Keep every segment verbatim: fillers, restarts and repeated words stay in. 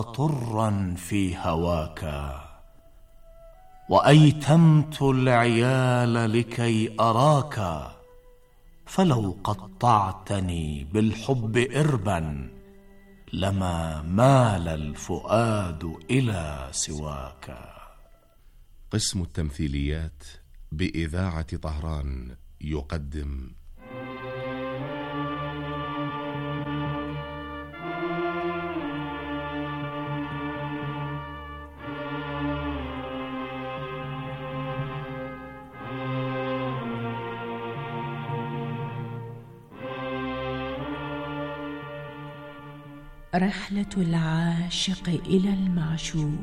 طرا في هواك، وأيتمت العيال لكي أراك، فلو قطعتني بالحب إربا لما مال الفؤاد إلى سواك. قسم التمثيليات بإذاعة طهران يقدم رحلة العاشق إلى المعشوق.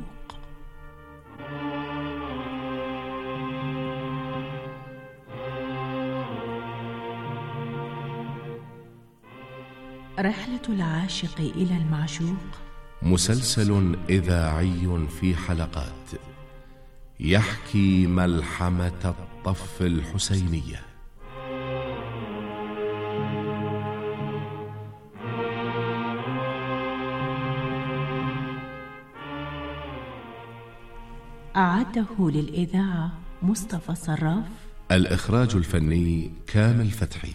رحلة العاشق إلى المعشوق مسلسل إذاعي في حلقات يحكي ملحمة الطف الحسينية. أعده للإذاعة مصطفى صراف. الإخراج الفني كامل فتحي.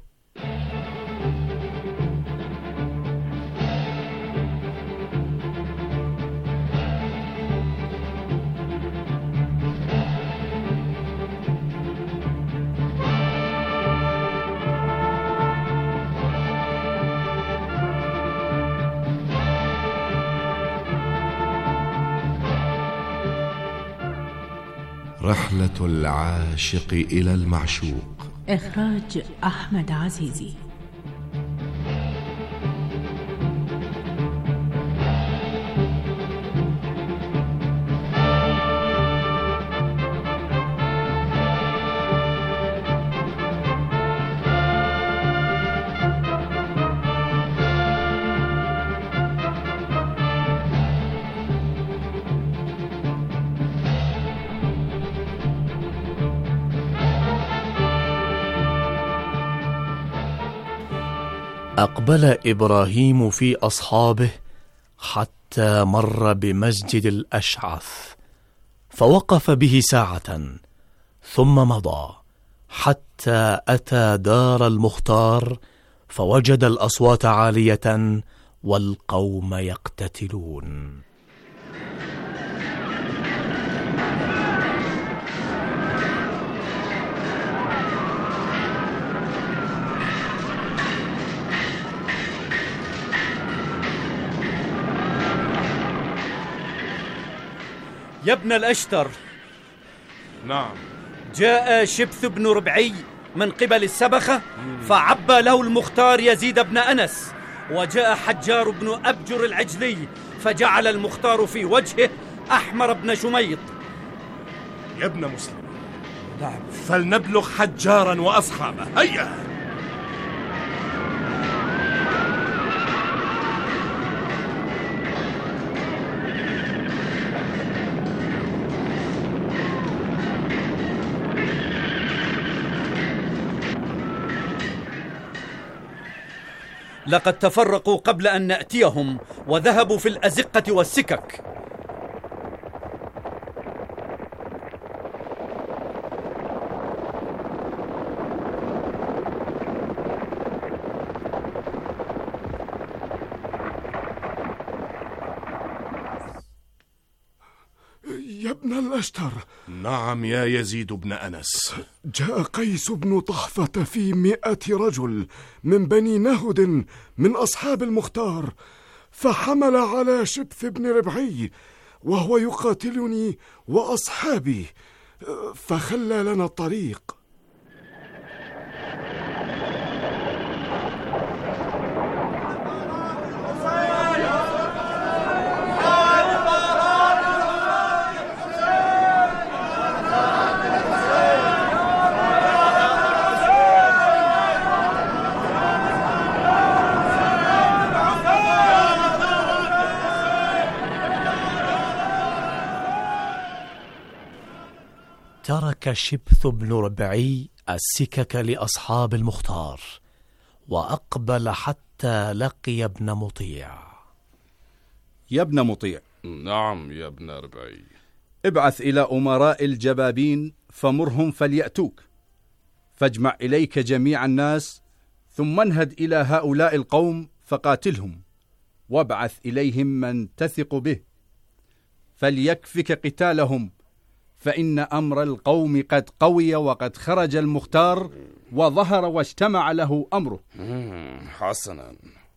رحلة العاشق إلى المعشوق. إخراج أحمد عزيزي. أقبل إبراهيم في أصحابه حتى مر بمسجد الأشعث، فوقف به ساعة ثم مضى حتى أتى دار المختار، فوجد الأصوات عالية والقوم يقتتلون. يا ابن الأشتر. نعم. جاء شبث بن ربعي من قبل السبخة فعبى له المختار يزيد بن أنس، وجاء حجار بن أبجر العجلي فجعل المختار في وجهه أحمر بن شميط. يا ابن مسلم، نعم، فلنبلغ حجارا وأصحابه. هيا. لقد تفرقوا قبل أن نأتيهم وذهبوا في الأزقة والسكك. يا ابن الأشتر. نعم يا يزيد بن أنس. جاء قيس بن طحفة في مئة رجل من بني نهد من أصحاب المختار، فحمل على شبث بن ربعي وهو يقاتلني وأصحابي، فخلى لنا الطريق. ترك شبث بن ربعي السكك لأصحاب المختار وأقبل حتى لقي ابن مطيع. يا ابن مطيع. نعم يا ابن ربعي. ابعث إلى أمراء الجبابين فمرهم فليأتوك، فاجمع إليك جميع الناس، ثم انهد إلى هؤلاء القوم فقاتلهم، وابعث إليهم من تثق به فليكفك قتالهم، فإن أمر القوم قد قوي وقد خرج المختار وظهر واجتمع له أمره. حسنا.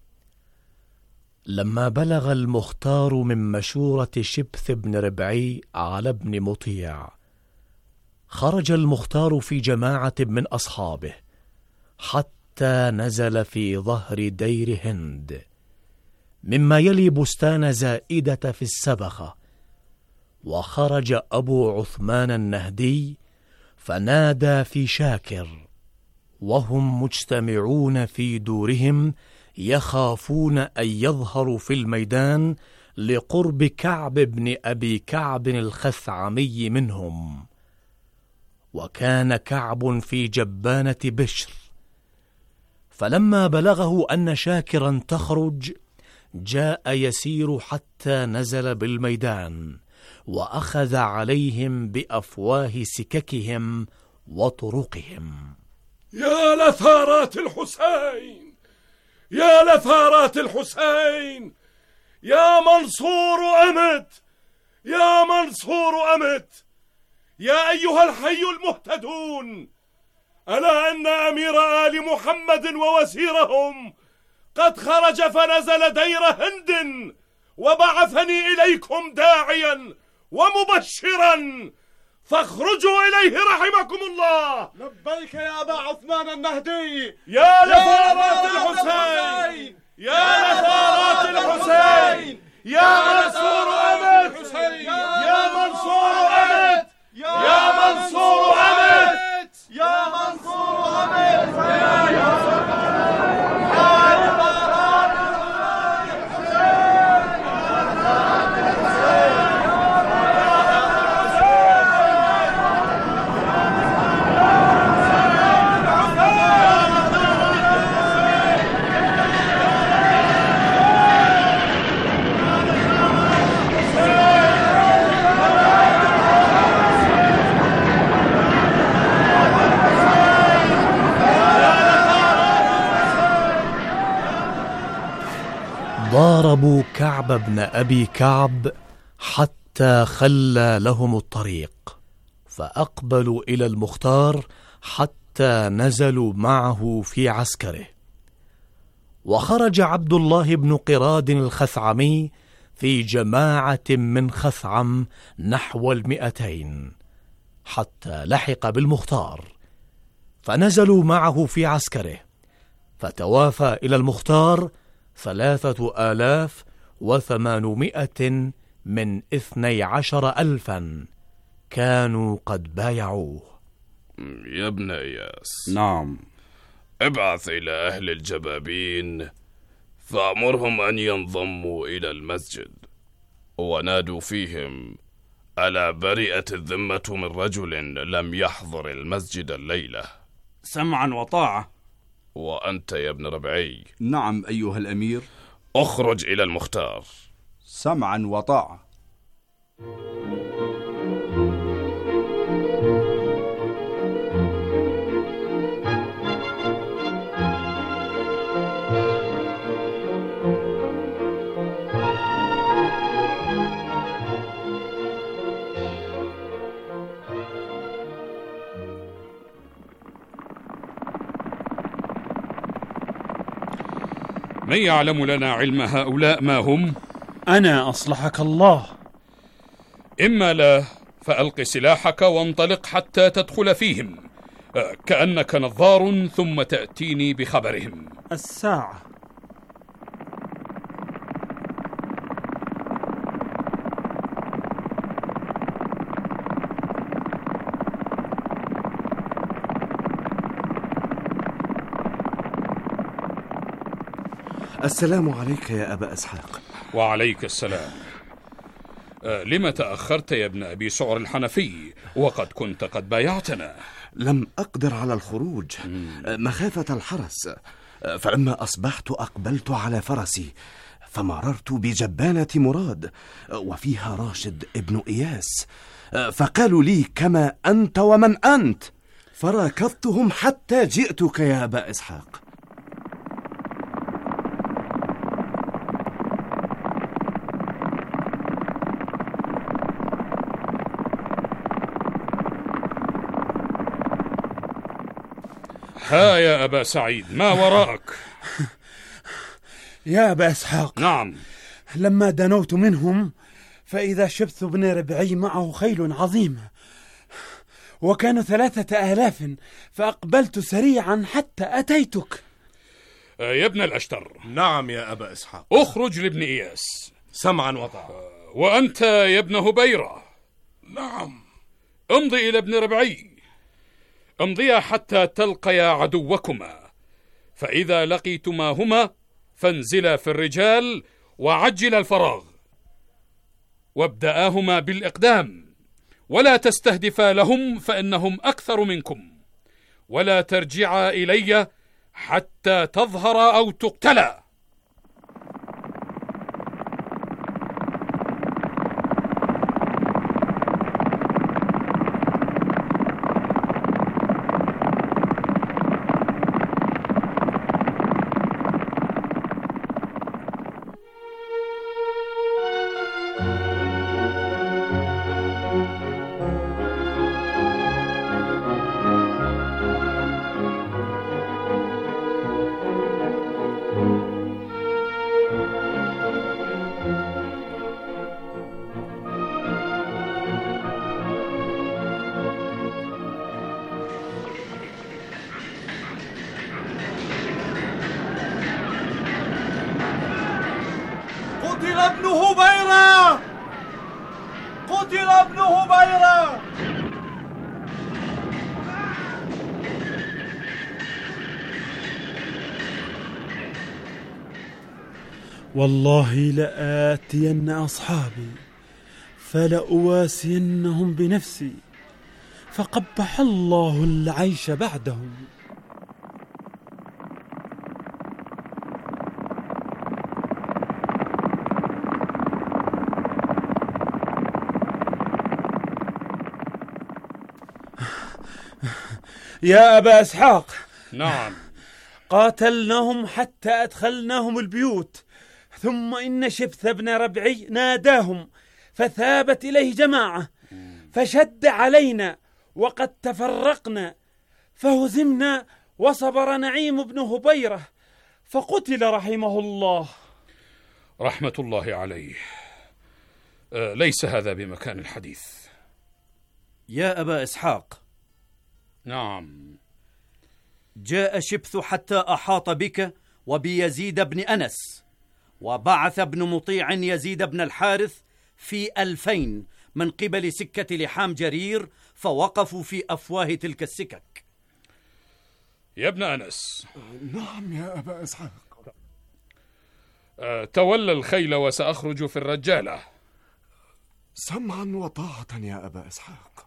لما بلغ المختار من مشورة شبث بن ربعي على ابن مطيع، خرج المختار في جماعة من أصحابه حتى نزل في ظهر دير هند، مما يلي بستان زائدة في السبخة. وخرج أبو عثمان النهدي فنادى في شاكر وهم مجتمعون في دورهم يخافون أن يظهروا في الميدان لقرب كعب بن أبي كعب الخثعمي منهم، وكان كعب في جبانة بشر. فلما بلغه أن شاكرا تخرج جاء يسير حتى نزل بالميدان، وأخذ عليهم بأفواه سككهم وطرقهم. يا لثارات الحسين، يا لثارات الحسين، يا منصور أمت، يا منصور أمت، يا أيها الحي المهتدون، ألا أن أمير آل محمد ووزيرهم قد خرج فنزل دير هند، وبعثني إليكم داعيا ومبشرا، فاخرجوا إليه رحمكم الله. لبيك يا أبا عثمان النهدي. يا لثارات الحسين، يا لثارات الحسين، يا منصور أمت، يا منصور أمت، يا منصور أمت، يا منصور أمت. ضاربوا كعب بن أبي كعب حتى خلى لهم الطريق، فأقبلوا إلى المختار حتى نزلوا معه في عسكره. وخرج عبد الله بن قراد الخثعمي في جماعة من خثعم نحو المئتين حتى لحق بالمختار، فنزلوا معه في عسكره، فتوافى إلى المختار ثلاثة آلاف وثمانمائة من اثني عشر ألفا كانوا قد بايعوه. يا ابن إياس. نعم. ابعث إلى أهل الجبابين فأمرهم أن ينضموا إلى المسجد، ونادوا فيهم: ألا برئت الذمة من رجل لم يحضر المسجد الليلة. سمعا وطاعة. وأنت يا ابن ربعي. نعم أيها الأمير. اخرج إلى المختار. سمعا وطاعة. من يعلم لنا علم هؤلاء ما هم؟ أنا أصلحك الله. إما لا فألق سلاحك وانطلق حتى تدخل فيهم كأنك نظار، ثم تأتيني بخبرهم. الساعة. السلام عليك يا أبا إسحاق. وعليك السلام. أه لم تأخرت يا ابن أبي سعر الحنفي وقد كنت قد بايعتنا؟ لم أقدر على الخروج مخافة الحرس، فلما أصبحت أقبلت على فرسي فمررت بجبانة مراد وفيها راشد ابن إياس، فقالوا لي كما أنت ومن أنت، فركضتهم حتى جئتك يا أبا إسحاق. ها يا أبا سعيد، ما وراءك؟ يا أبا إسحاق، نعم. لما دنوت منهم فإذا شبث بن ربعي معه خيل عظيمة، وكانوا ثلاثة آلاف، فأقبلت سريعا حتى أتيتك. يا ابن الأشتر. نعم يا أبا إسحاق. اخرج لابن إياس. سمعا وطاعة. وأنت يا ابن هبيرة. نعم. امضي إلى ابن ربعي، امضيا حتى تلقيا عدوكما، فإذا لقيتماهما فانزلا في الرجال وعجل الفراغ، وابدآهما بالإقدام، ولا تستهدفا لهم فإنهم أكثر منكم، ولا ترجعا إلي حتى تظهر أو تقتلا. قتل ابن هبيرة! قتل ابن هبيرة! والله لآتين أصحابي فلأواسينهم بنفسي، فقبح الله العيش بعدهم. يا أبا إسحاق. نعم. قاتلناهم حتى أدخلناهم البيوت، ثم إن شبث بن ربعي ناداهم فثابت إليه جماعة، فشد علينا وقد تفرقنا، فهزمنا، وصبر نعيم بن هبيرة فقتل رحمه الله. رحمة الله عليه. أه ليس هذا بمكان الحديث. يا أبا إسحاق. نعم. جاء شبث حتى أحاط بك وبيزيد بن أنس، وبعث ابن مطيع يزيد بن الحارث في ألفين من قبل سكة لحام جرير، فوقفوا في أفواه تلك السكك. يا ابن أنس. نعم يا أبا إسحاق. أه تولى الخيل وسأخرج في الرجالة. سمعا وطاعة يا أبا إسحاق.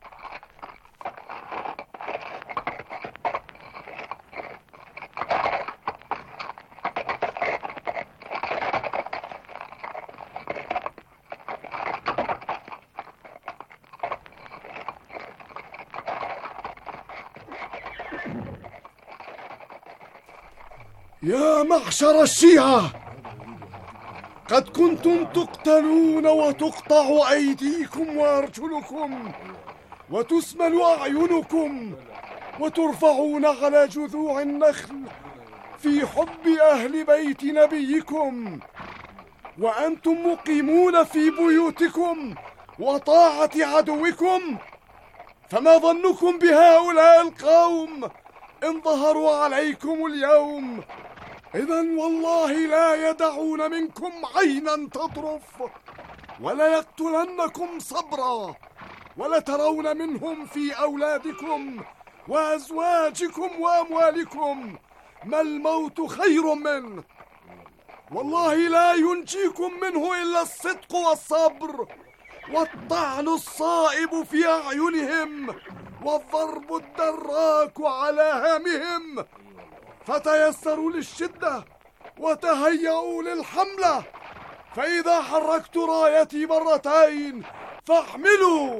يا معشر الشيعة، قد كنتم تقتلون وتقطع أيديكم وأرجلكم وتسمل أعينكم وترفعون على جذوع النخل في حب أهل بيت نبيكم، وأنتم مقيمون في بيوتكم وطاعة عدوكم. فما ظنكم بهؤلاء القوم إن ظهروا عليكم اليوم؟ إذن والله لا يدعون منكم عينا تطرف، ولا يقتلنكم صبرا، ولا ترون منهم في أولادكم وأزواجكم وأموالكم ما الموت خير منه. والله لا ينجيكم منه إلا الصدق والصبر، والطعن الصائب في أعينهم، والضرب الدراك على هامهم. فتيسروا للشدة وتهيئوا للحملة، فإذا حركت رايتي مرتين فاحملوا.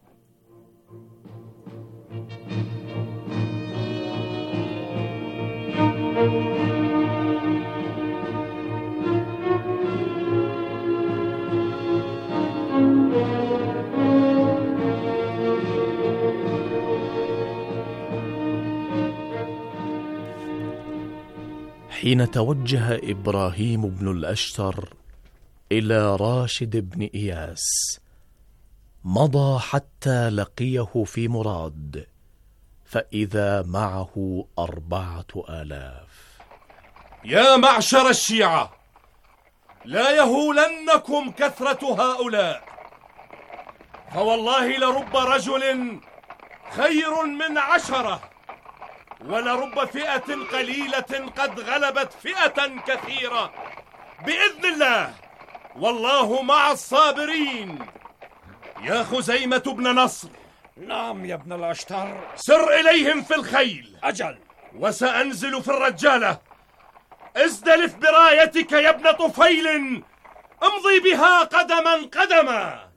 حين توجه إبراهيم بن الأشتر إلى راشد بن إياس مضى حتى لقيه في مراد، فإذا معه أربعة آلاف. يا معشر الشيعة، لا يهولنكم كثرة هؤلاء، فوالله لرب رجل خير من عشرة، ولرب فئة قليلة قد غلبت فئة كثيرة بإذن الله، والله مع الصابرين. يا خزيمة بن نصر. نعم يا ابن الأشتر. سر إليهم في الخيل. أجل. وسأنزل في الرجالة. ازدلف برايتك يا ابن طفيل، امضي بها قدما قدما.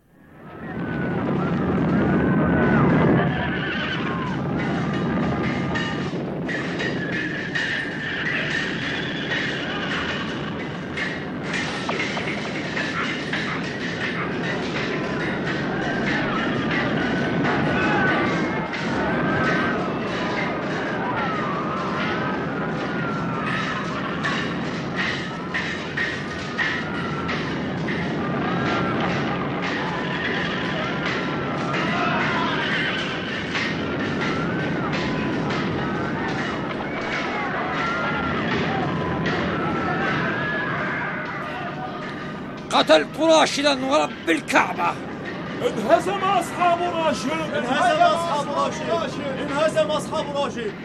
قتلت راشدا ورب الكعبة. انهزم أصحاب راشد. انهزم أصحاب راشد. انهزم أصحاب راشد.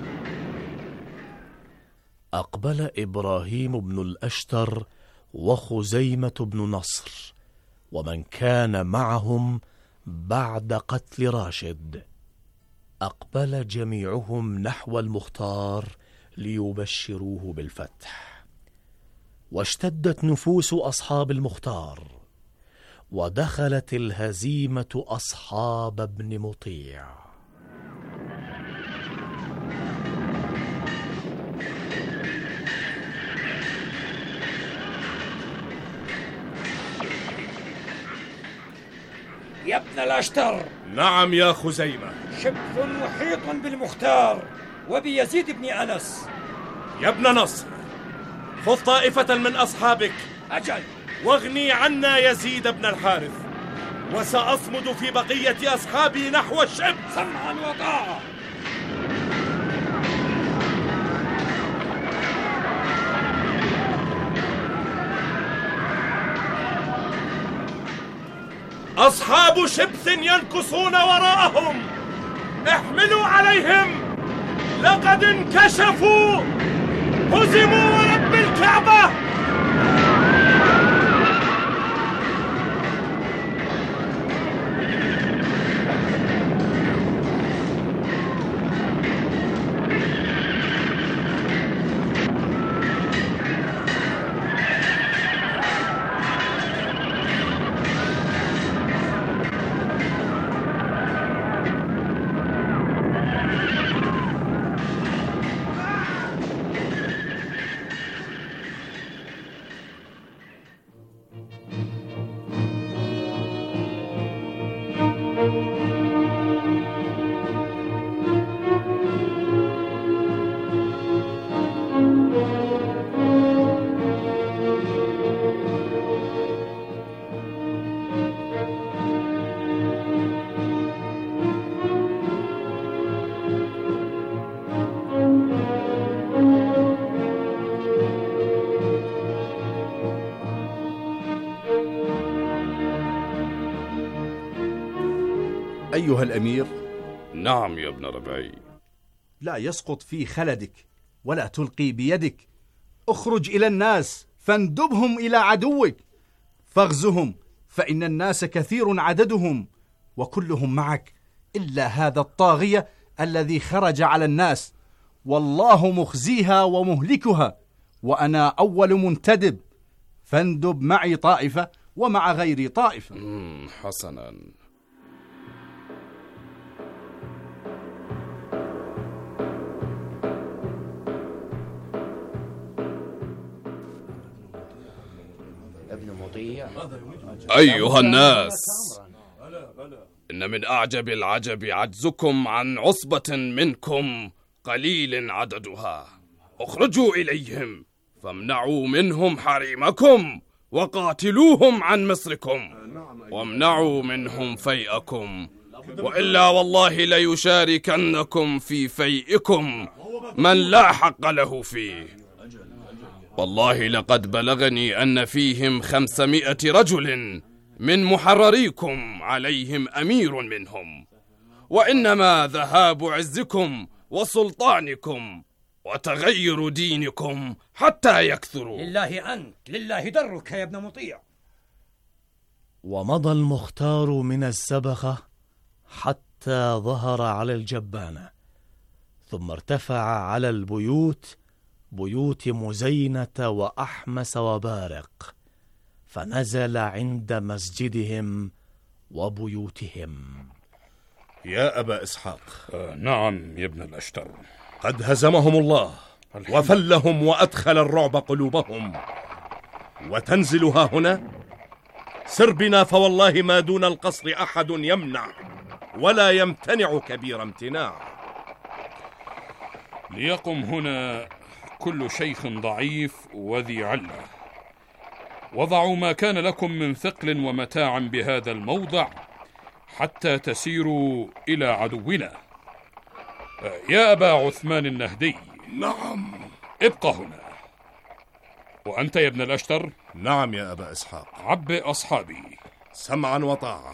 أقبل إبراهيم بن الأشتر وخزيمة بن نصر ومن كان معهم بعد قتل راشد. أقبل جميعهم نحو المختار ليبشروه بالفتح، واشتدت نفوس أصحاب المختار، ودخلت الهزيمة أصحاب ابن مطيع. يا ابن الأشتر. نعم يا خزيمة. شبث محيط بالمختار وبيزيد بن أنس. يا ابن نصر، خذ طائفة من أصحابك. أجل. واغني عنا يزيد بن الحارث، وسأصمد في بقية أصحابي نحو الشب. سمعا وطاعة. أصحاب شبث ينكصون وراءهم، احملوا عليهم، لقد انكشفوا، هزموا ورب الكعبة. أيها الأمير. نعم يا ابن ربعي. لا يسقط في خلدك ولا تلقي بيدك، اخرج إلى الناس فاندبهم إلى عدوك، فاغزهم، فإن الناس كثير عددهم وكلهم معك إلا هذا الطاغية الذي خرج على الناس، والله مخزيها ومهلكها، وأنا أول منتدب، فاندب معي طائفة ومع غيري طائفة. حسنا. أيها الناس، إن من أعجب العجب عجزكم عن عصبة منكم قليل عددها. اخرجوا إليهم فامنعوا منهم حريمكم وقاتلوهم عن مصركم وامنعوا منهم فيئكم، وإلا والله ليشاركنكم في فيئكم من لا حق له فيه. والله لقد بلغني أن فيهم خمسمائة رجل من محرريكم عليهم أمير منهم، وإنما ذهاب عزكم وسلطانكم وتغير دينكم حتى يكثروا. لله أنت، لله درك يا ابن مطيع. ومضى المختار من السبخة حتى ظهر على الجبانة، ثم ارتفع على البيوت، بيوت مزينة وأحمس وبارق، فنزل عند مسجدهم وبيوتهم. يا أبا إسحاق. آه نعم يا ابن الأشتر. قد هزمهم الله وفلهم وأدخل الرعب قلوبهم، وتنزل ها هنا؟ سر بنا فوالله ما دون القصر أحد يمنع ولا يمتنع كبير امتناع. ليقم هنا كل شيخ ضعيف وذي علة، وضعوا ما كان لكم من ثقل ومتاع بهذا الموضع حتى تسيروا إلى عدونا. يا أبا عثمان النهدي. نعم. ابقى هنا. وأنت يا ابن الأشتر. نعم يا أبا إسحاق. عبئ أصحابي. سمعا وطاعة.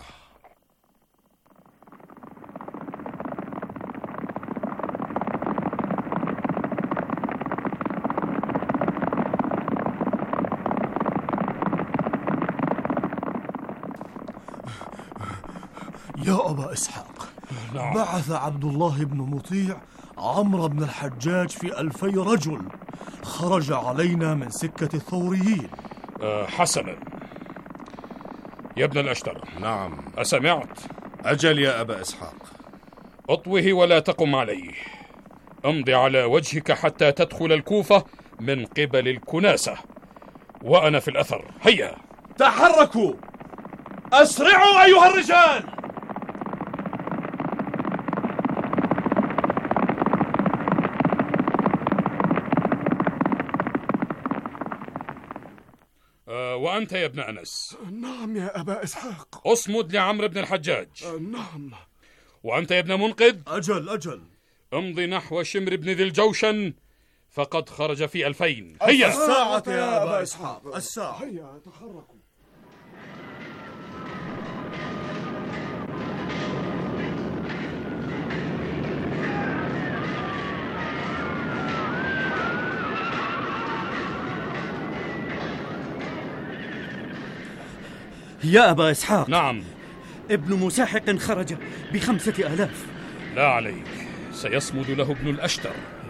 يا أبا إسحاق. نعم. بعث عبد الله بن مطيع عمرو بن الحجاج في ألفي رجل، خرج علينا من سكة الثوريين. أه حسنا يا ابن الأشتر. نعم. أسمعت؟ أجل يا أبا إسحاق. اطوه ولا تقم عليه، امضي على وجهك حتى تدخل الكوفة من قبل الكناسة، وأنا في الأثر. هيا تحركوا، أسرعوا أيها الرجال. وأنت يا ابن أنس. نعم يا أبا إسحاق. أصمد لعمرو بن الحجاج. نعم. وأنت يا ابن منقذ. أجل أجل. امضي نحو شمر بن ذي الجوشن فقد خرج في ألفين. هيا. الساعة يا أبا إسحاق، الساعة. هيا تحركوا. يا أبا إسحاق. نعم. ابن مساحق خرج بخمسة آلاف. لا عليك، سيصمد له ابن الأشتر.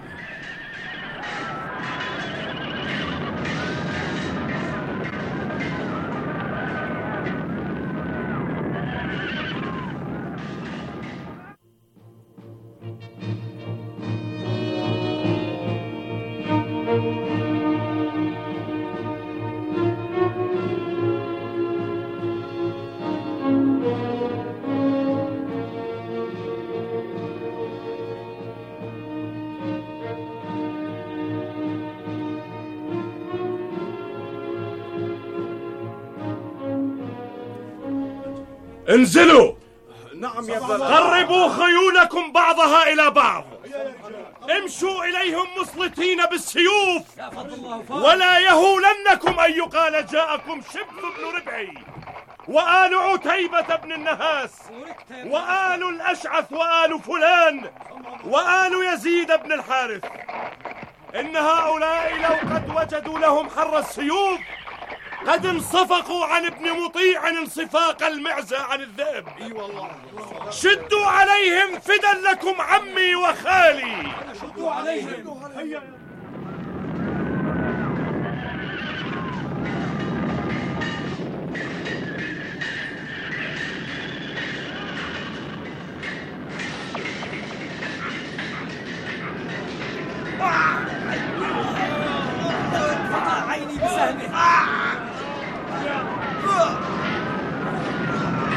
انزلوا. نعم يا ابن. قربوا خيولكم بعضها إلى بعض، امشوا إليهم مسلطين بالسيوف، ولا يهولنكم أن يقال جاءكم شبث بن ربعي وآل عتيبة بن النهاس وآل الأشعث وآل فلان وآل يزيد بن الحارث. إن هؤلاء لو قد وجدوا لهم حر السيوف قد انصفقوا عن ابن مطيع انصفاق المعزة عن الذئب. اي والله. شدوا عليهم فدا لكم عمي وخالي. شدوا عليهم. هيا.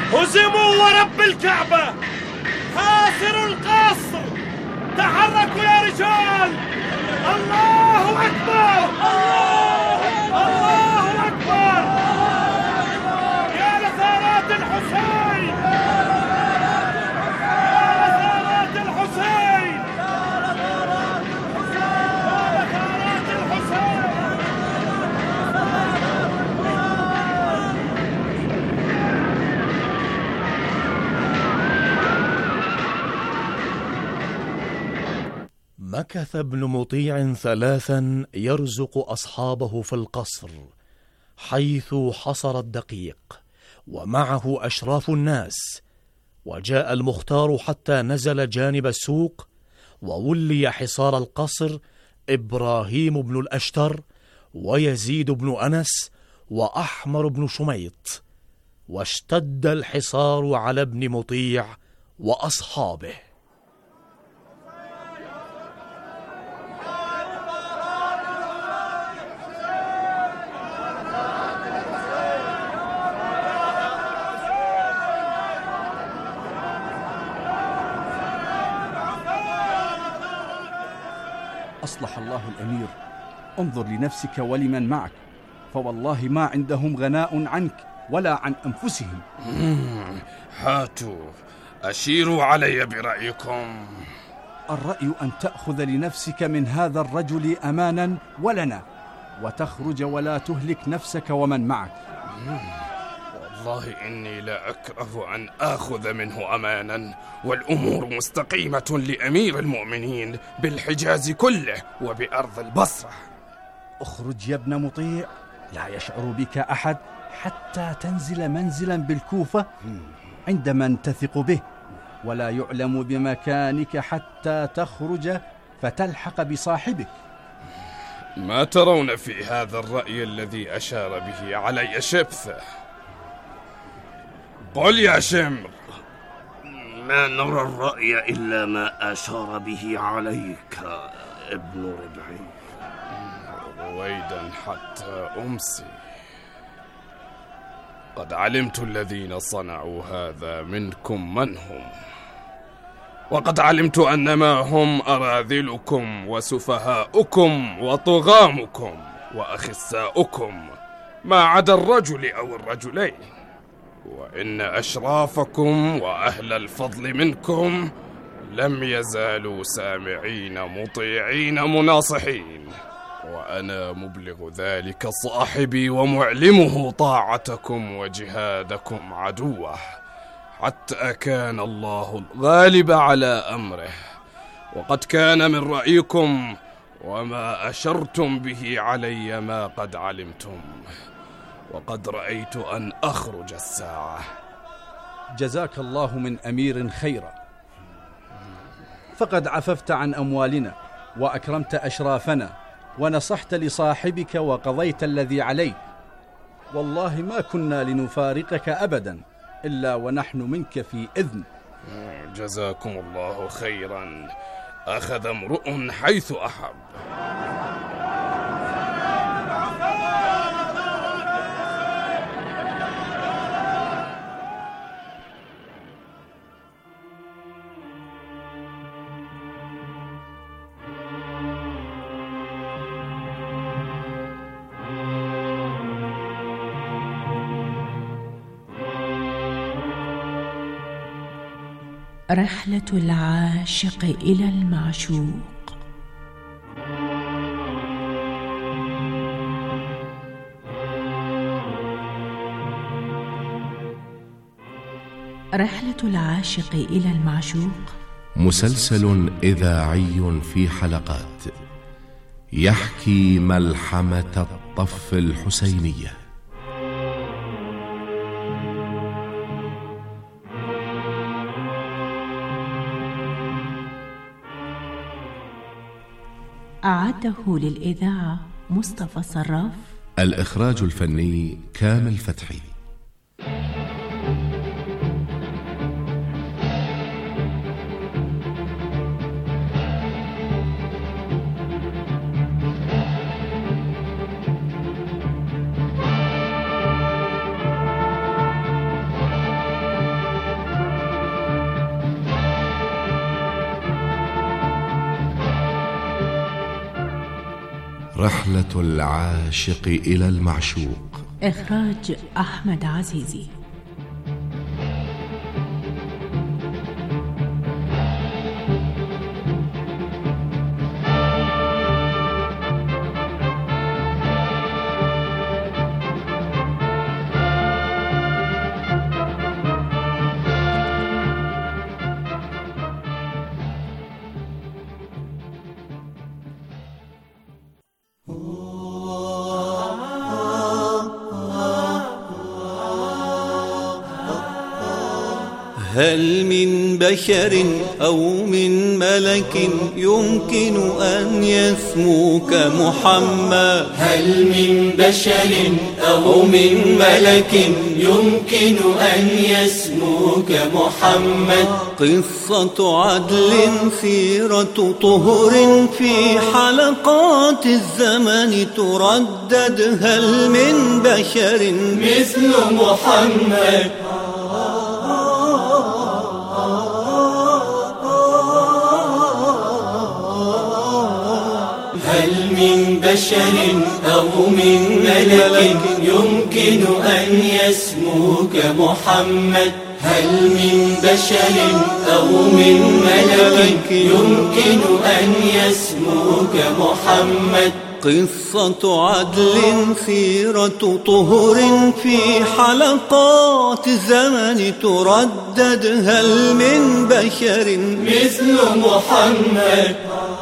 هزموا ورب الكعبة، خاسروا القصر، تحركوا يا رجال. الله أكبر، الله أكبر. يا لثارات الحسين، يا لثارات الحسين، يا لثارات الحسين. مكث ابن مطيع ثلاثا يرزق أصحابه في القصر، حيث حصر الدقيق ومعه أشراف الناس. وجاء المختار حتى نزل جانب السوق، وولي حصار القصر إبراهيم بن الأشتر ويزيد بن أنس وأحمر بن شميط، واشتد الحصار على ابن مطيع وأصحابه. أصلح الله الأمير، انظر لنفسك ولمن معك، فوالله ما عندهم غناء عنك ولا عن أنفسهم. هاتوا أشيروا علي برأيكم. الرأي أن تأخذ لنفسك من هذا الرجل أمانا ولنا، وتخرج ولا تهلك نفسك ومن معك. والله إني لا أكره أن آخذ منه أمانا، والأمور مستقيمة لأمير المؤمنين بالحجاز كله وبأرض البصرة. اخرج يا ابن مطيع، لا يشعر بك أحد حتى تنزل منزلا بالكوفة عند من تثق به، ولا يعلم بمكانك حتى تخرج فتلحق بصاحبك. ما ترون في هذا الرأي الذي أشار به علي شبث؟ قل يا شمر. ما نرى الرأي إلا ما أشار به عليك ابن ربعي. رويدا حتى أمسي. قد علمت الذين صنعوا هذا منكم من هم، وقد علمت أنما هم أراذلكم وسفهاؤكم وطغامكم وأخساؤكم، ما عدا الرجل أو الرجلين. وإن أشرافكم وأهل الفضل منكم لم يزالوا سامعين مطيعين مناصحين، وأنا مبلغ ذلك صاحبي ومعلمه طاعتكم وجهادكم عدوه، حتى كان الله الغالب على أمره. وقد كان من رأيكم وما أشرتم به علي ما قد علمتم، وقد رأيت أن أخرج الساعة. جزاك الله من أمير خيرا، فقد عففت عن أموالنا وأكرمت أشرافنا ونصحت لصاحبك وقضيت الذي عليك، والله ما كنا لنفارقك أبدا إلا ونحن منك في إذن. جزاكم الله خيرا. أخذ امرؤ حيث أحب. رحلة العاشق إلى المعشوق. رحلة العاشق إلى المعشوق مسلسل إذاعي في حلقات، يحكي ملحمة الطف الحسينية. أعده للإذاعة مصطفى صراف. الإخراج الفني كامل فتحي. رحلة العاشق إلى المعشوق. إخراج أحمد عزيزي. هل من بشر أو من ملك يمكن أن يسموك محمد؟ هل من بشر أو من ملك يمكن أن يسموك محمد؟ قصة عدل سيرة طهر في حلقات الزمن تردد. هل من بشر مثل محمد؟ هل من بشر أو من ملك يمكن أن يسموك محمد؟ هل من بشر أو من ملك يمكن أن يسموك محمد؟ قصة عدل سيرة طهر في حلقات الزمن تردد. هل من بشر مثل محمد؟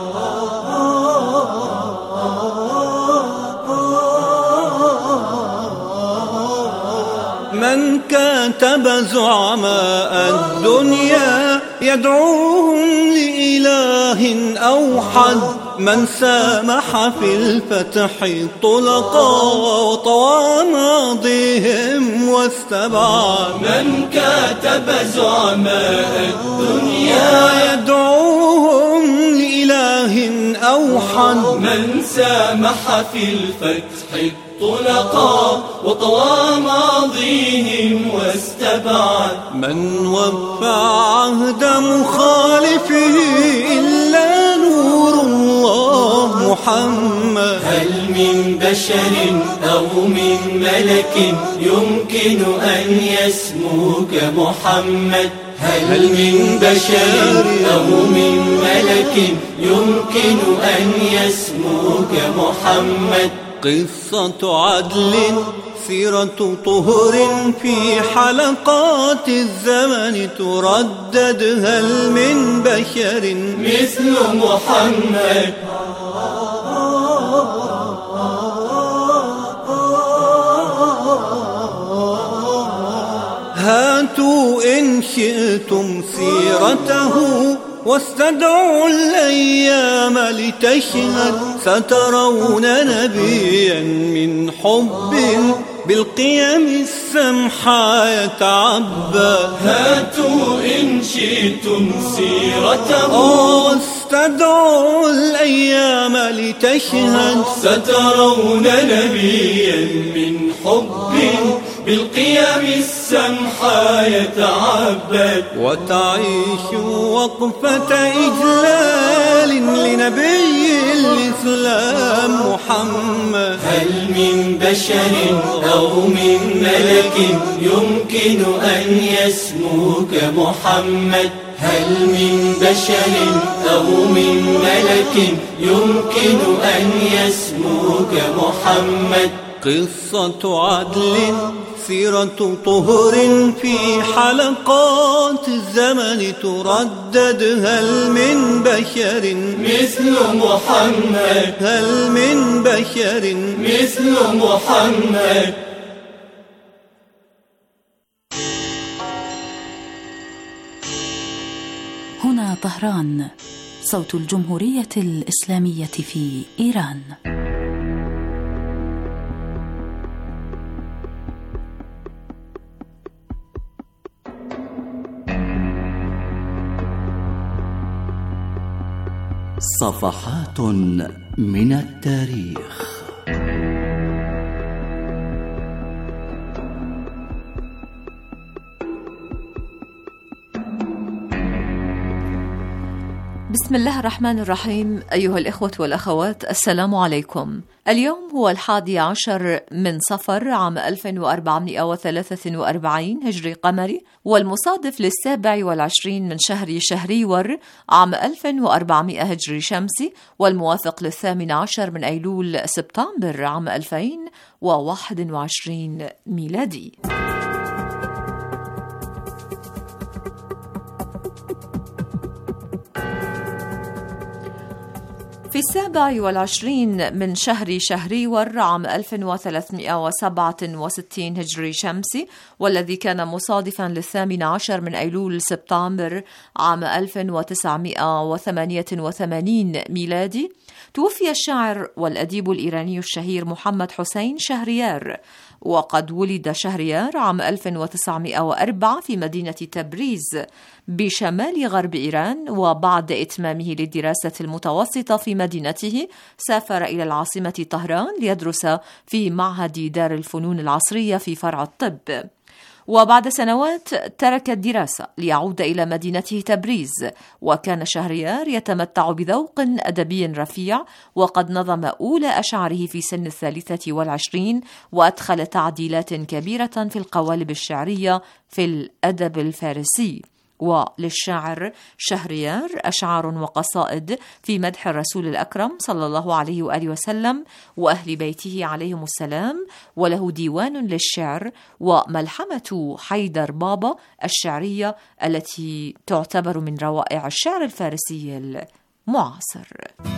من كاتب زعماء الدنيا يدعوهم لإله أوحد. من سامح في الفتح طلقا وطوى ماضيهم واستبعد. من كاتب زعماء الدنيا يدعوهم لإله أوحد. من سامح في الفتح طلقا وطوى ماضيهم واستبعد. من وفى عهد مخالفه إلا نور الله محمد. هل من بشر أو من ملك يمكن أن يسموك محمد؟ هل من بشر أو من ملك يمكن أن يسموك محمد؟ قصة عدل سيرة طهر في حلقات الزمن تردد. هل من بشر مثل محمد؟ هاتوا إن شئتم سيرته واستدعوا الأيام لتشهد. سترون نبيا من حب بالقيم السمحة يتعبى. هاتوا إن شئتم سيرته واستدعوا الأيام لتشهد. سترون نبيا من حب بالقيم السمحة يتعبد. وتعيش وقفة إجلال لنبي الإسلام محمد. هل من بشر أو من ملك يمكن أن يسموك محمد؟ هل من بشر أو من ملك يمكن أن يسموك محمد؟ قصة عدل سيرة طهر في حلقات الزمن تردد. هل من بشر مثل محمد؟ هل من بشر مثل محمد؟ هنا طهران، صوت الجمهورية الإسلامية في إيران. صفحات من التاريخ. بسم الله الرحمن الرحيم. أيها الإخوة والأخوات، السلام عليكم. اليوم هو الحادي عشر من صفر عام ألف وأربعمائة وثلاثة وأربعين هجري قمري، والمصادف للسابع والعشرين من شهر شهريور عام ألف وأربعمائة هجري شمسي، والموافق للثامن عشر من أيلول سبتمبر عام ألفين وواحد وعشرين ميلادي. في السابع والعشرين من شهر شهريور عام ألف وثلاثمائة وسبعة وستين هجري شمسي، والذي كان مصادفا للثامن عشر من أيلول سبتمبر عام ألف وتسعمائة وثمانية وثمانين ميلادي، توفي الشاعر والأديب الإيراني الشهير محمد حسين شهريار. وقد ولد شهريار عام ألف وتسعمائة وأربعة في مدينة تبريز بشمال غرب إيران، وبعد إتمامه للدراسة المتوسطة في مدينته سافر إلى العاصمة طهران ليدرس في معهد دار الفنون العصرية في فرع الطب. وبعد سنوات ترك الدراسة ليعود إلى مدينته تبريز، وكان شهريار يتمتع بذوق أدبي رفيع، وقد نظم أولى أشعاره في سن الثالثة والعشرين، وأدخل تعديلات كبيرة في القوالب الشعرية في الأدب الفارسي. وللشاعر شهريار أشعار وقصائد في مدح الرسول الأكرم صلى الله عليه وآله وسلم وأهل بيته عليهم السلام، وله ديوان للشعر وملحمة حيدر بابا الشعرية التي تعتبر من روائع الشعر الفارسي المعاصر.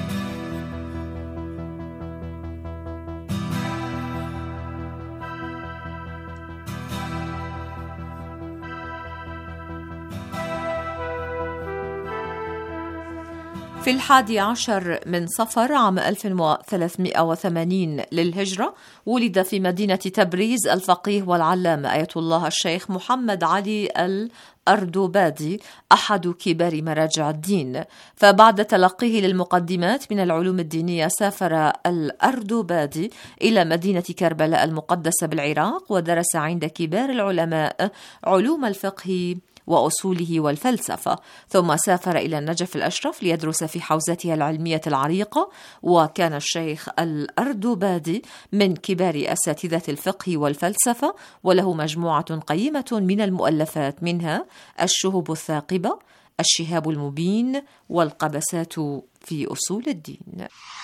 في الحادي عشر من صفر عام ألف وثلاثمائة وثمانين للهجرة ولد في مدينة تبريز الفقيه والعلامة آية الله الشيخ محمد علي الأردوبادي، أحد كبار مراجع الدين. فبعد تلقيه للمقدمات من العلوم الدينية سافر الأردوبادي إلى مدينة كربلاء المقدسة بالعراق، ودرس عند كبار العلماء علوم الفقه وأصوله والفلسفة، ثم سافر إلى النجف الأشرف ليدرس في حوزتها العلمية العريقة. وكان الشيخ الأردوبادي من كبار أساتذة الفقه والفلسفة، وله مجموعة قيمة من المؤلفات، منها الشهب الثاقبة، الشهاب المبين، والقبسات في أصول الدين.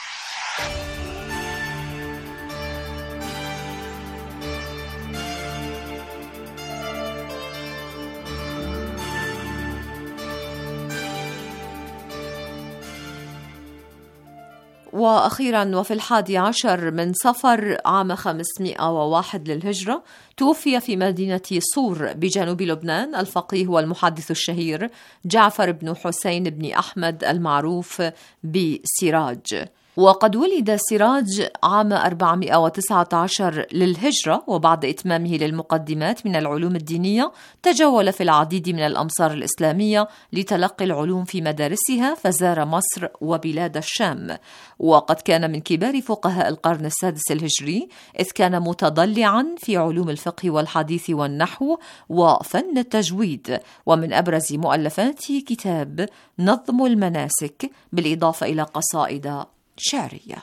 وأخيرا وفي الحادي عشر من صفر عام خمسمائة وواحد للهجرة توفي في مدينة صور بجنوب لبنان الفقيه والمحدث الشهير جعفر بن حسين بن أحمد المعروف بسراج. وقد ولد سراج عام أربعمائة وتسعة عشر للهجرة، وبعد إتمامه للمقدمات من العلوم الدينية تجول في العديد من الأمصار الإسلامية لتلقي العلوم في مدارسها، فزار مصر وبلاد الشام. وقد كان من كبار فقهاء القرن السادس الهجري، إذ كان متضلعا في علوم الفقه والحديث والنحو وفن التجويد. ومن أبرز مؤلفاته كتاب نظم المناسك، بالإضافة إلى قصائد شعرية.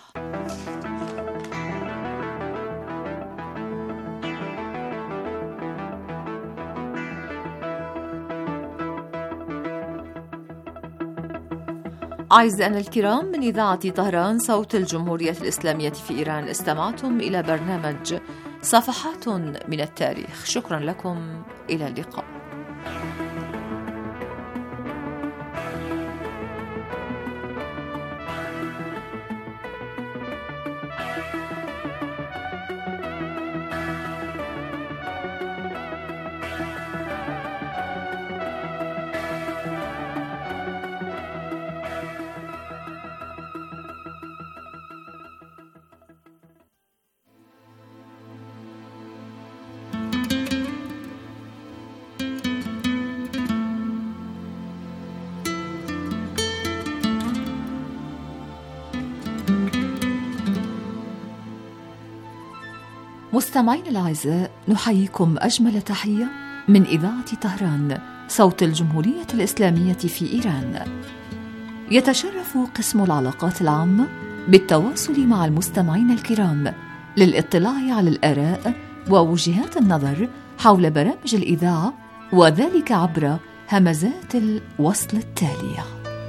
أعزائنا الكرام، من إذاعة طهران صوت الجمهورية الإسلامية في إيران، استمعتم إلى برنامج صفحات من التاريخ. شكرا لكم، إلى اللقاء. مستمعين الأعزاء، نحييكم أجمل تحية من إذاعة طهران صوت الجمهورية الإسلامية في إيران. يتشرف قسم العلاقات العامة بالتواصل مع المستمعين الكرام للاطلاع على الآراء ووجهات النظر حول برامج الإذاعة، وذلك عبر همزات الوصل التالية.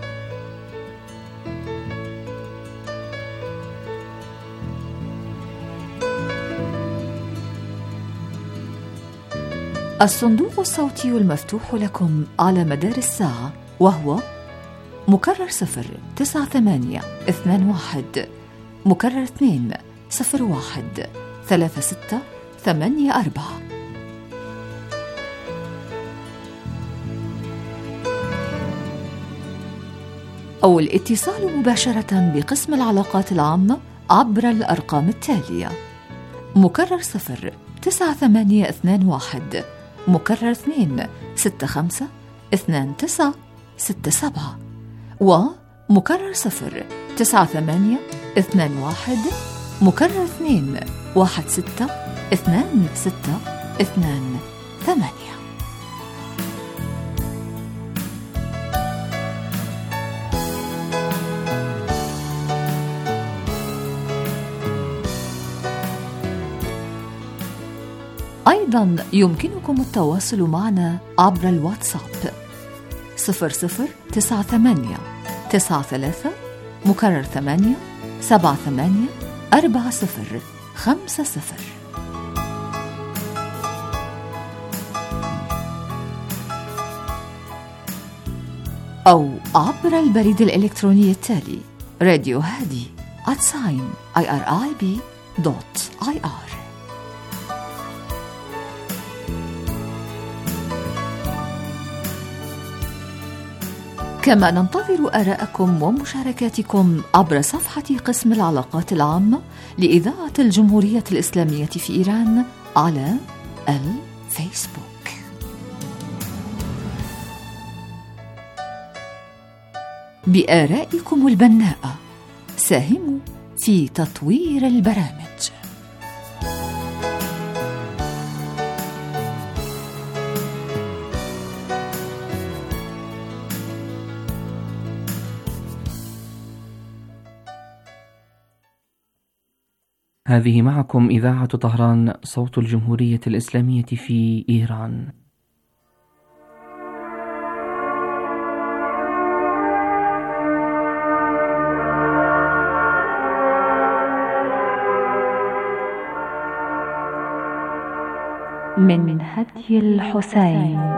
الصندوق الصوتي المفتوح لكم على مدار الساعة، وهو مكرر صفر تسعة ثمانية اثنان واحد، مكرر اثنين صفر واحد ثلاثة ستة ثمانية أربعة. أو الاتصال مباشرة بقسم العلاقات العامة عبر الأرقام التالية: مكرر صفر تسعة ثمانية اثنان واحد، مكرر اثنين ستة خمسة اثنان تسعة ستة سبعة، ومكرر صفر تسعة ثمانية اثنان واحد، مكرر اثنين واحد ستة اثنان ستة اثنان ثمانية. أيضا يمكنكم التواصل معنا عبر الواتساب صفر صفر تسعة ثمانية تسعة ثلاثة مكرر ثمانية سبعة ثمانية أربعة صفر خمسة صفر، أو عبر البريد الإلكتروني التالي راديو هادي at sign irib دوت آي آر. كما ننتظر آراءكم ومشاركاتكم عبر صفحة قسم العلاقات العامة لإذاعة الجمهورية الإسلامية في إيران على الفيسبوك. بآرائكم البناءة ساهموا في تطوير البرامج. هذه معكم إذاعة طهران، صوت الجمهورية الإسلامية في إيران. من هدي الحسين.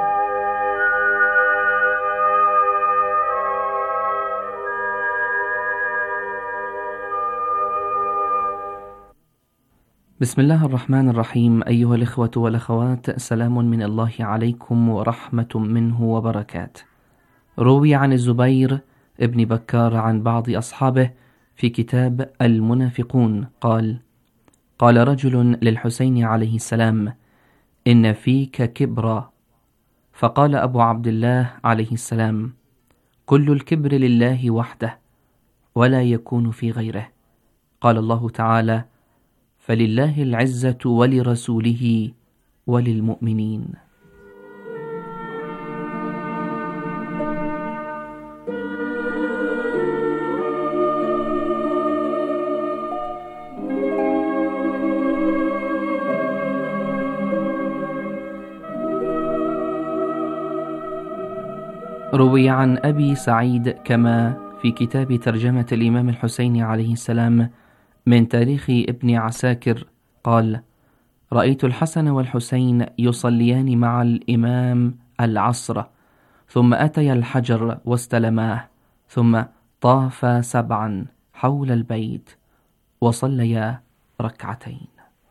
بسم الله الرحمن الرحيم. أيها الإخوة والأخوات، سلام من الله عليكم ورحمة منه وبركات. روي عن الزبير ابن بكار عن بعض أصحابه في كتاب المنافقون قال: قال رجل للحسين عليه السلام: إن فيك كبرا. فقال أبو عبد الله عليه السلام: كل الكبر لله وحده ولا يكون في غيره. قال الله تعالى: فلله العزة ولرسوله وللمؤمنين. روي عن أبي سعيد كما في كتاب ترجمة الإمام الحسين عليه السلام من تاريخ ابن عساكر قال: رأيت الحسن والحسين يصليان مع الإمام العصر، ثم أتيا الحجر واستلماه، ثم طافا سبعا حول البيت وصليا ركعتين.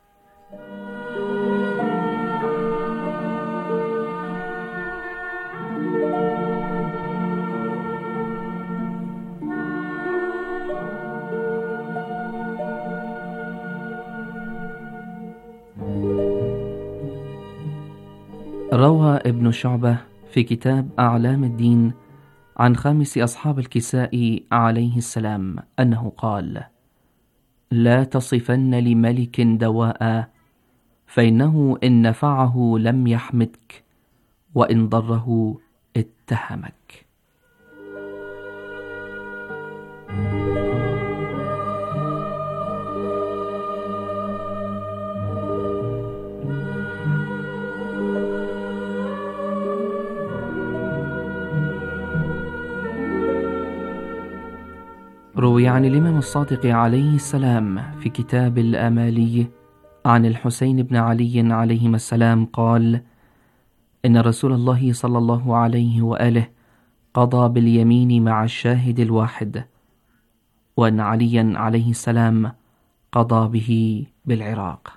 روى ابن شعبة في كتاب أعلام الدين عن خامس أصحاب الكساء عليه السلام أنه قال: لا تصفن لملك دواء، فإنه إن نفعه لم يحمدك، وإن ضره اتهمك. روي عن الإمام الصادق عليه السلام في كتاب الآمالي عن الحسين بن علي عليهما السلام قال: إن رسول الله صلى الله عليه وآله قضى باليمين مع الشاهد الواحد، وأن عليا عليه السلام قضى به بالعراق.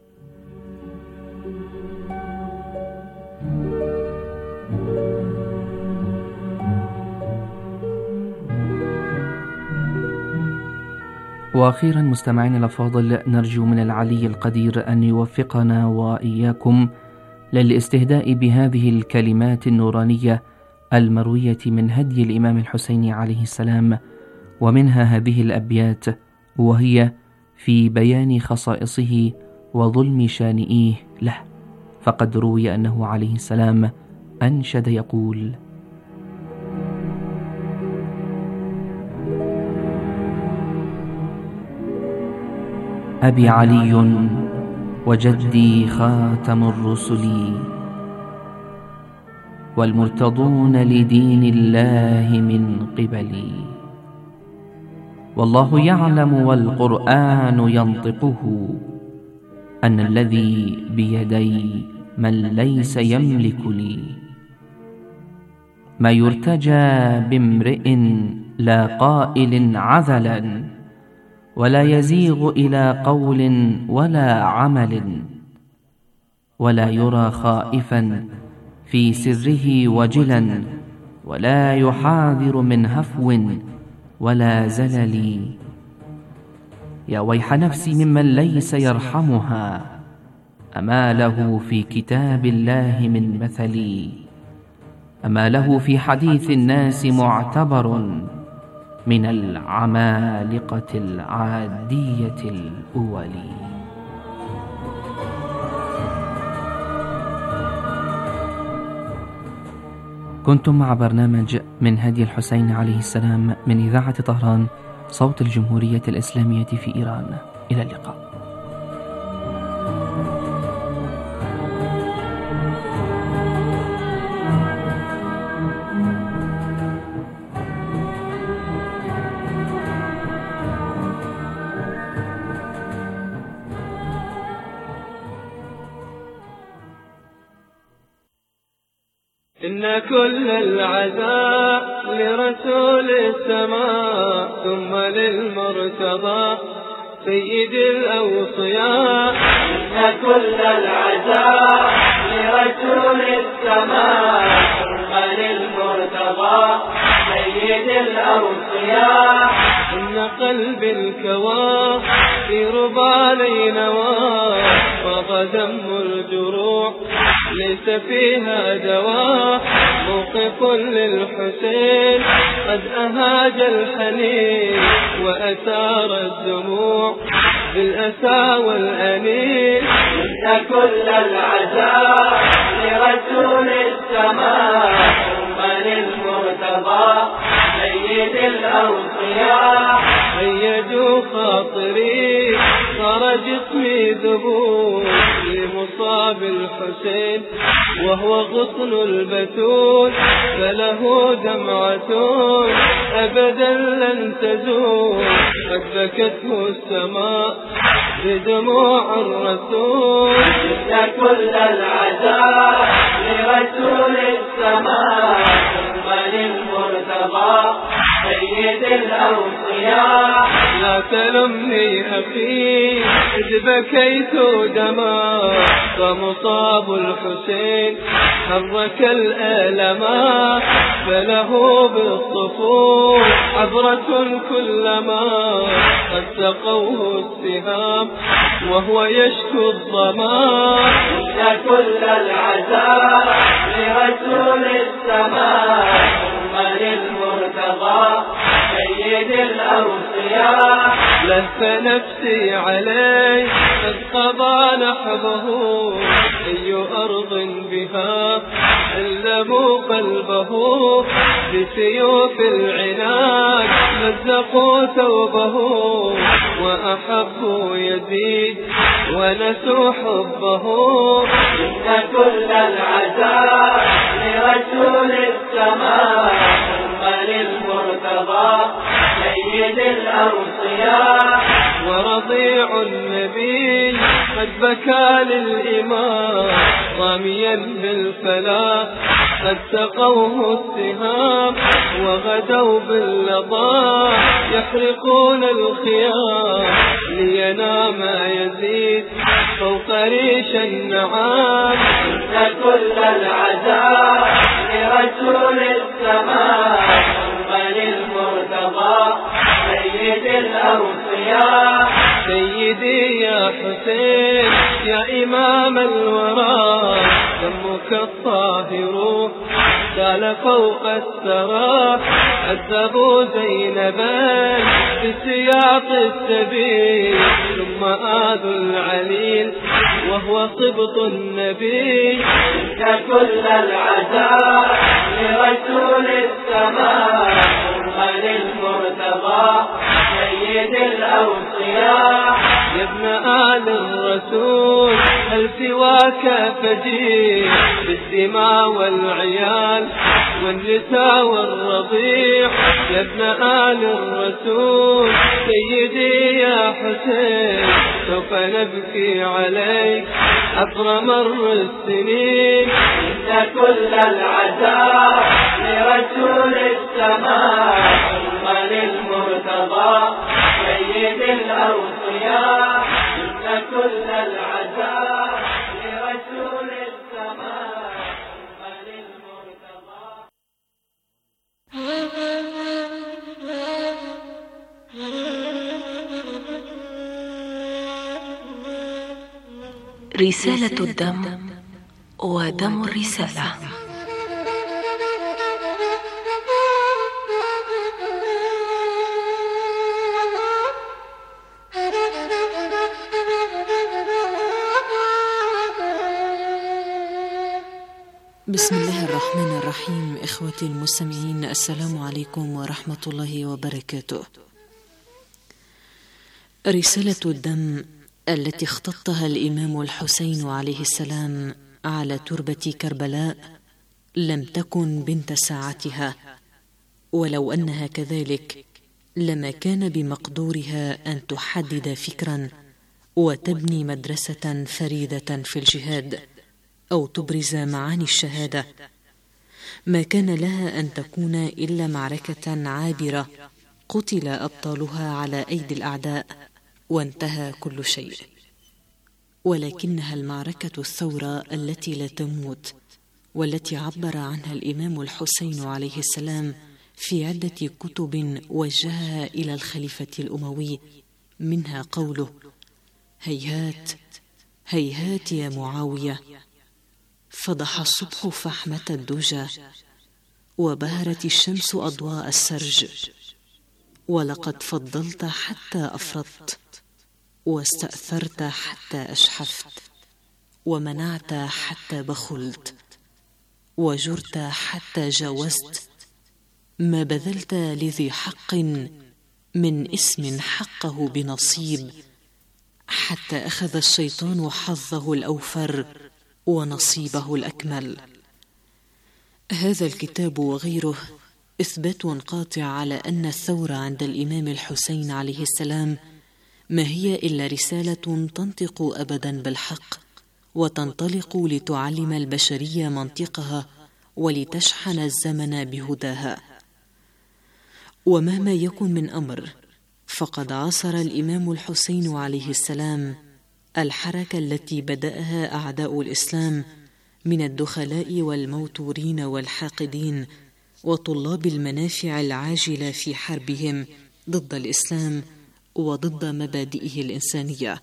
وأخيرا مستمعين الأفاضل، نرجو من العلي القدير أن يوفقنا وإياكم للاستهداء بهذه الكلمات النورانية المروية من هدي الإمام الحسين عليه السلام، ومنها هذه الأبيات، وهي في بيان خصائصه وظلم شانئيه له. فقد روي أنه عليه السلام أنشد يقول: أبي علي وجدي خاتم الرسل، والمرتضون لدين الله من قبلي، والله يعلم والقرآن ينطقه، أن الذي بيدي من ليس يملك لي، ما يرتجى بامرئ لا قائل عذلا، ولا يزيغ إلى قول ولا عمل، ولا يرى خائفا في سره وجلا، ولا يحاذر من هفو ولا زلل. يا ويح نفسي ممن ليس يرحمها، أما له في كتاب الله من مثل، أما له في حديث الناس معتبر، من العمالقة العادية الأول. كنتم مع برنامج من هدي الحسين عليه السلام من إذاعة طهران، صوت الجمهورية الإسلامية في إيران. إلى اللقاء. إن كل العزاء لرسول السماء ثم للمرتضى سيد الأوصياء. إن كل العزاء لرسول السماء ثم للمرتضى سيد الأوصياء. إن قلب الكوى في ربالي نوى، وغدا الجروح ليس فيها دواء. موقف للحسين قد أهاج الحنين، وأثار الدموع بالأسى والأنين. إن كل العزاء لرسول السماء ثم للمرتضى سيد الأوصياء. هيجوا خاطري صار جسمي ذبول لمصاب الحسين، وهو غصن البتول، فله دمعة أبدا لن تزول، قد بكته السماء بدموع الرسول. إن كل العزاء لرسول السماء ثم للمرتضى سيد الأوصياء. لا تلمني أخي إذ بكيت دما، فمصاب الحسين حرك الآلما، فله بالصفوف عبرة كلما قد سقوه السهام وهو يشكو الظما. إن كل العزاء لرسول السماء ثم للمرتضى سيد الأوصياء. لف نفسي عليه قد قضى نحبه، أي أرض بها علموا قلبه، بسيوف العناد مزقوا ثوبه، وأحبوا يزيد ونسوا حبه. إن كل العزاء لرسول السماء ثم للمرتضى سيد سيد الأوصياء ورضيع النبي قد بكى للإمام راميا بالفلاح قد سقوه السهام وغدوا باللظى يحرقون الخيام لينام يزيد فوق ريش النعام. إن كل العزاء لرسول السماء محمد المرتضى سيد الأوصياء. سيدي يا حسين يا إمام الورى دمك الطاهر سال فوق الثرى عذبوا زينبا بسياق السبيل ثم آذوا العليل وهو صبط النبي. إن كل العزاء لرسول السماء محمد المرتضى سيد الأوصياء. يا ابن آل الرسول هل سواك فجير بالدماء والعيال والنساء والرضيع. يا ابن آل الرسول سيدي يا حسين سوف نبكي عليك عبر مر السنين. إن كل العزاء لرسول السماء محمد المرتضى سيد الأوصياء. إن كل العزاء لرسول السماء محمد المرتضى. رسالة الدم ودم الرسالة. بسم الله الرحمن الرحيم. إخوتي المستمعين، السلام عليكم ورحمة الله وبركاته. رسالة الدم التي اختطها الإمام الحسين عليه السلام على تربة كربلاء لم تكن بنت ساعتها، ولو أنها كذلك لما كان بمقدورها أن تحدد فكرا وتبني مدرسة فريدة في الجهاد أو تبرز معاني الشهادة. ما كان لها أن تكون إلا معركة عابرة قتل أبطالها على أيدي الأعداء وانتهى كل شيء. ولكنها المعركة الثورة التي لا تموت، والتي عبر عنها الإمام الحسين عليه السلام في عدة كتب وجهها إلى الخليفة الأموي، منها قوله: هيهات هيهات يا معاوية، فضح الصبح فحمة الدجى، وبهرت الشمس أضواء السرج، ولقد فضلت حتى أفرطت، واستأثرت حتى أشحفت، ومنعت حتى بخلت، وجرت حتى جاوزت، ما بذلت لذي حق من اسم حقه بنصيب، حتى أخذ الشيطان حظه الأوفر ونصيبه الأكمل. هذا الكتاب وغيره إثبات قاطع على أن الثورة عند الإمام الحسين عليه السلام ما هي إلا رسالة تنطق أبدا بالحق، وتنطلق لتعلم البشرية منطقها ولتشحن الزمن بهداها. ومهما يكن من أمر، فقد عاصر الإمام الحسين عليه السلام الحركة التي بدأها أعداء الإسلام من الدخلاء والموتورين والحاقدين وطلاب المنافع العاجلة في حربهم ضد الإسلام وضد مبادئه الإنسانية.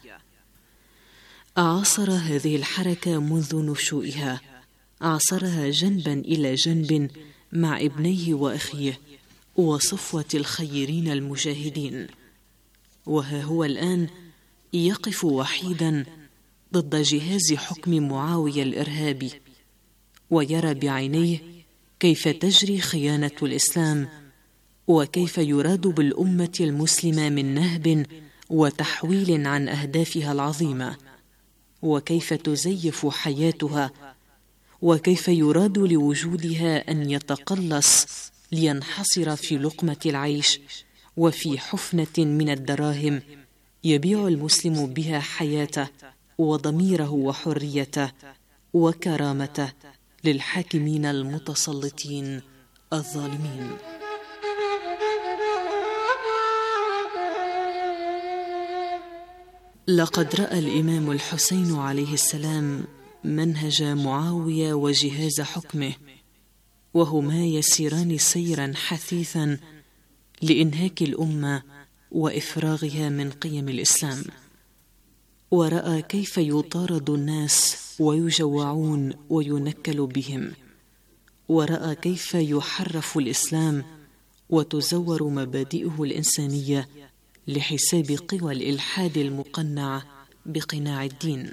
عاصر هذه الحركة منذ نشوئها، عاصرها جنبا إلى جنب مع ابنيه وأخيه وصفوة الخيرين المجاهدين، وها هو الآن يقف وحيدا ضد جهاز حكم معاوية الإرهابي، ويرى بعينيه كيف تجري خيانة الإسلام، وكيف يراد بالأمة المسلمة من نهب وتحويل عن أهدافها العظيمة، وكيف تزيف حياتها، وكيف يراد لوجودها أن يتقلص لينحصر في لقمة العيش، وفي حفنة من الدراهم يبيع المسلم بها حياته وضميره وحريته وكرامته للحاكمين المتسلطين الظالمين. لقد رأى الإمام الحسين عليه السلام منهج معاوية وجهاز حكمه، وهما يسيران سيرا حثيثا لإنهاك الأمة وإفراغها من قيم الإسلام، ورأى كيف يطارد الناس ويجوعون وينكل بهم، ورأى كيف يحرف الإسلام وتزور مبادئه الإنسانية لحساب قوى الإلحاد المقنعة بقناع الدين.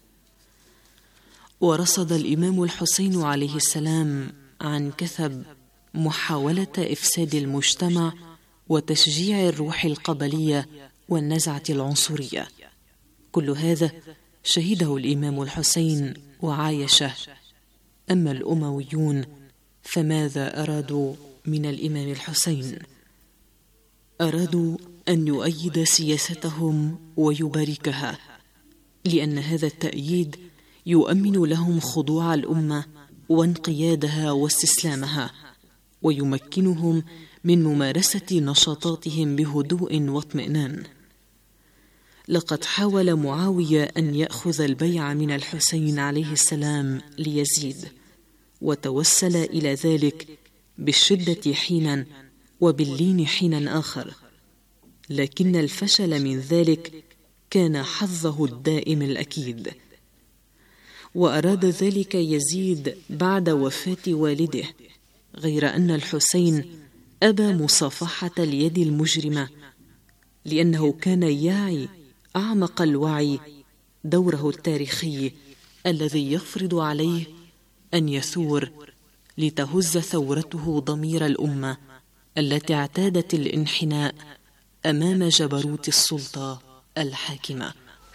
ورصد الإمام الحسين عليه السلام عن كثب محاولة إفساد المجتمع وتشجيع الروح القبلية والنزعة العنصرية. كل هذا شهده الإمام الحسين وعايشه. أما الأمويون فماذا أرادوا من الإمام الحسين؟ أرادوا أن يؤيد سياستهم ويباركها، لأن هذا التأييد يؤمن لهم خضوع الأمة وانقيادها واستسلامها، ويمكنهم من ممارسة نشاطاتهم بهدوء واطمئنان. لقد حاول معاوية أن يأخذ البيع من الحسين عليه السلام ليزيد، وتوسل إلى ذلك بالشدة حينا وباللين حينا آخر، لكن الفشل من ذلك كان حظه الدائم الأكيد. وأراد ذلك يزيد بعد وفاة والده، غير أن الحسين أبى مصافحة اليد المجرمة، لأنه كان يعي أعمق الوعي دوره التاريخي الذي يفرض عليه أن يثور لتهز ثورته ضمير الأمة التي اعتادت الانحناء أمام جبروت السلطة الحاكمة.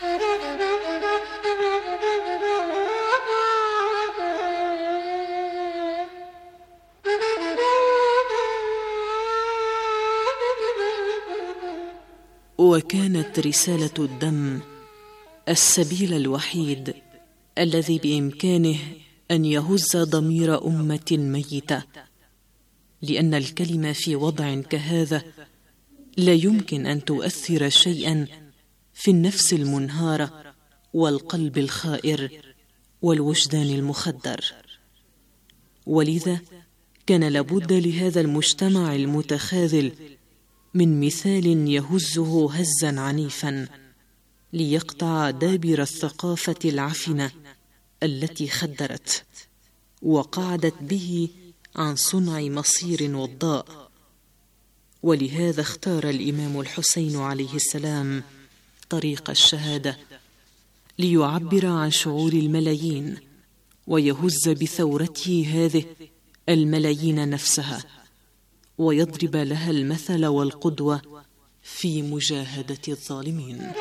وكانت رسالة الدم السبيل الوحيد الذي بإمكانه أن يهز ضمير أمة ميتة، لأن الكلمة في وضع كهذا لا يمكن أن تؤثر شيئا في النفس المنهارة والقلب الخائر والوجدان المخدر. ولذا كان لابد لهذا المجتمع المتخاذل من مثال يهزه هزا عنيفا ليقطع دابر الثقافة العفنة التي خدرت وقعدت به عن صنع مصير وضاء. ولهذا اختار الإمام الحسين عليه السلام طريق الشهادة ليعبر عن شعور الملايين ويهز بثورته هذه الملايين نفسها، ويضرب لها المثل والقدوة في مجاهدة الظالمين.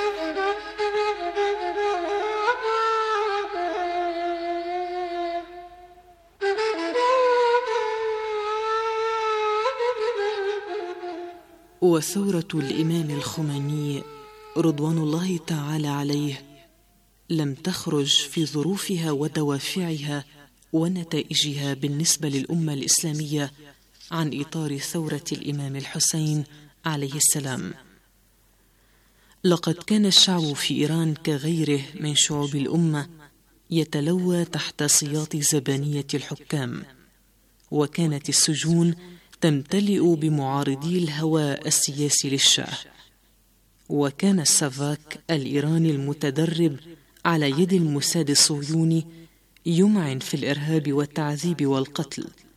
وثورة الإمام الخميني رضوان الله تعالى عليه لم تخرج في ظروفها ودوافعها ونتائجها بالنسبة للأمة الإسلامية عن إطار ثورة الإمام الحسين عليه السلام. لقد كان الشعب في إيران كغيره من شعوب الأمة يتلوى تحت سياط زبانية الحكام، وكانت السجون تمتلئ بمعارضي الهوى السياسي للشاه، وكان السافاك الإيراني المتدرب على يد الموساد الصهيوني يمعن في الإرهاب والتعذيب والقتل،